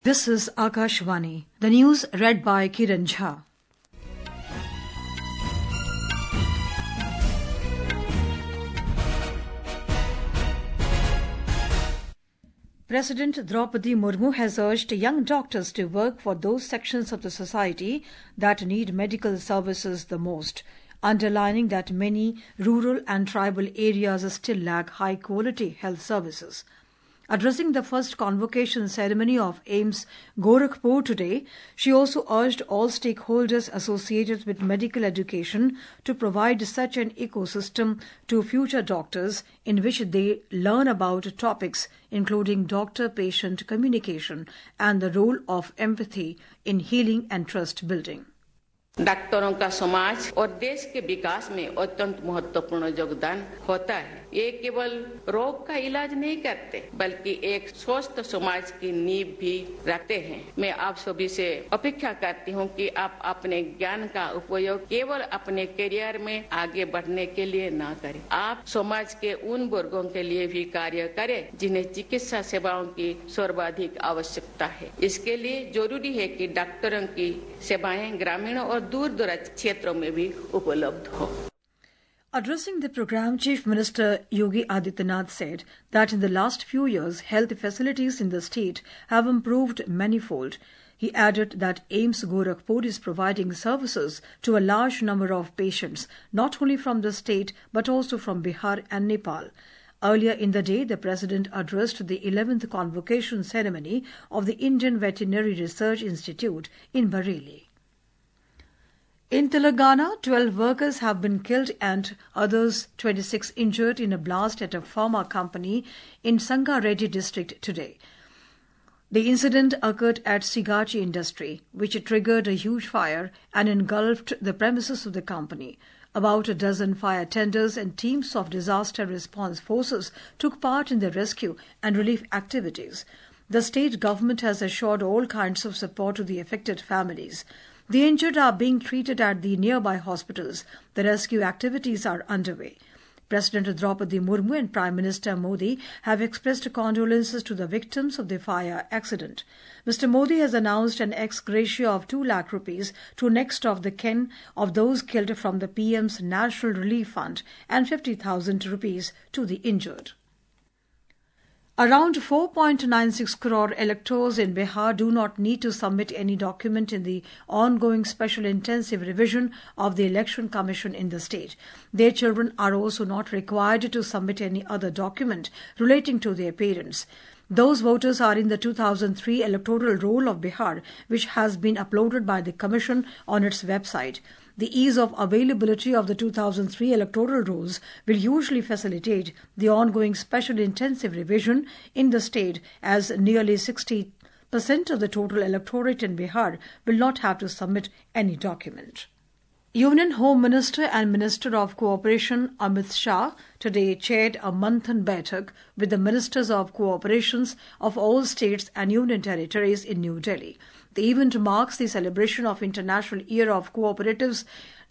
This is Akashvani. The news read by Kiran Jha. President Draupadi Murmu has urged young doctors to work for those sections of the society that need medical services the most, underlining that many rural and tribal areas still lack high-quality health services. Addressing the first convocation ceremony of AIIMS Gorakhpur today, she also urged all stakeholders associated with medical education to provide such an ecosystem to future doctors in which they learn about topics including doctor-patient communication and the role of empathy in healing and trust building. डॉक्टरों का समाज और देश के विकास में अत्यंत महत्वपूर्ण योगदान होता है। ये केवल रोग का इलाज नहीं करते, बल्कि एक स्वस्थ समाज की नींव भी रखते हैं। मैं आप सभी से अपेक्षा करती हूँ कि आप अपने ज्ञान का उपयोग केवल अपने करियर में आगे बढ़ने के लिए न करें। आप समाज के उन वर्गों के लिए भी कार्य करें जिन्हें चिकित्सा सेवाओं की सर्वाधिक आवश्यकता है। इसके लिए जरूरी है कि डॉक्टरों की सेवाएं ग्रामीण और दूर-दराज क्षेत्रों में भी उपलब्ध हो। Addressing the program, Chief Minister Yogi Adityanath said that in the last few years, health facilities in the state have improved manifold. He added that AIIMS Gorakhpur is providing services to a large number of patients, not only from the state but also from Bihar and Nepal. Earlier in the day, the President addressed the 11th convocation ceremony of the Indian Veterinary Research Institute in Bareilly. In Telangana, 12 workers have been killed and others 26 injured in a blast at a pharma company in Sangareddy district today. The incident occurred at Sigachi Industry, which triggered a huge fire and engulfed the premises of the company. About a dozen fire tenders and teams of disaster response forces took part in the rescue and relief activities. The state government has assured all kinds of support to the affected families. The injured are being treated at the nearby hospitals. The rescue activities are underway. President Draupadi Murmu and Prime Minister Modi have expressed condolences to the victims of the fire accident. Mr. Modi has announced an ex gratia of 2 lakh rupees to next of the kin of those killed from the PM's National Relief Fund and 50,000 rupees to the injured. Around 4.96 crore electors in Bihar do not need to submit any document in the ongoing special intensive revision of the Election Commission in the state. Their children are also not required to submit any other document relating to their parents. Those voters are in the 2003 electoral roll of Bihar, which has been uploaded by the Commission on its website. The ease of availability of the 2003 electoral rolls will usually facilitate the ongoing special intensive revision in the state, as nearly 60% of the total electorate in Bihar will not have to submit any document. Union Home Minister and Minister of Cooperation Amit Shah today chaired a Manthan Baitak with the Ministers of Cooperations of all states and union territories in New Delhi. The event marks the celebration of International Year of Cooperatives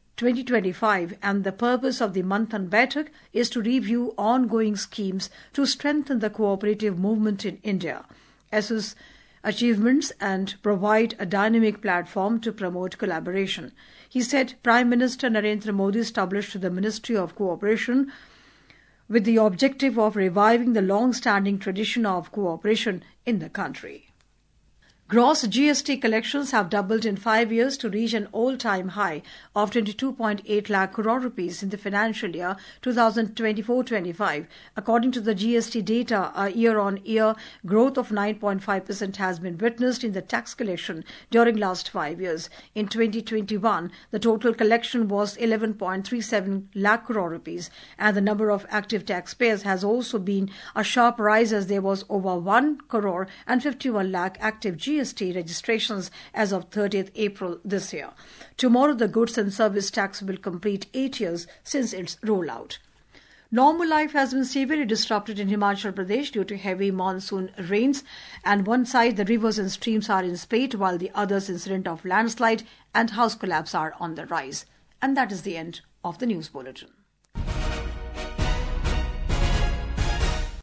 2025, and the purpose of the Manthan Baitak is to review ongoing schemes to strengthen the cooperative movement in India, assess achievements and provide a dynamic platform to promote collaboration. He said Prime Minister Narendra Modi established the Ministry of Cooperation with the objective of reviving the long-standing tradition of cooperation in the country. Gross GST collections have doubled in 5 years to reach an all-time high of 22.8 lakh crore rupees in the financial year 2024-25. According to the GST data, a year-on-year growth of 9.5% has been witnessed in the tax collection during last 5 years. In 2021, the total collection was 11.37 lakh crore rupees, and the number of active taxpayers has also been a sharp rise, as there was over 1 crore and 51 lakh active GST registrations as of 30th April this year. Tomorrow, the goods and service tax will complete 8 years since its rollout. Normal life has been severely disrupted in Himachal Pradesh due to heavy monsoon rains, and one side the rivers and streams are in spate, while the others incident of landslide and house collapse are on the rise. And that is the end of the news bulletin.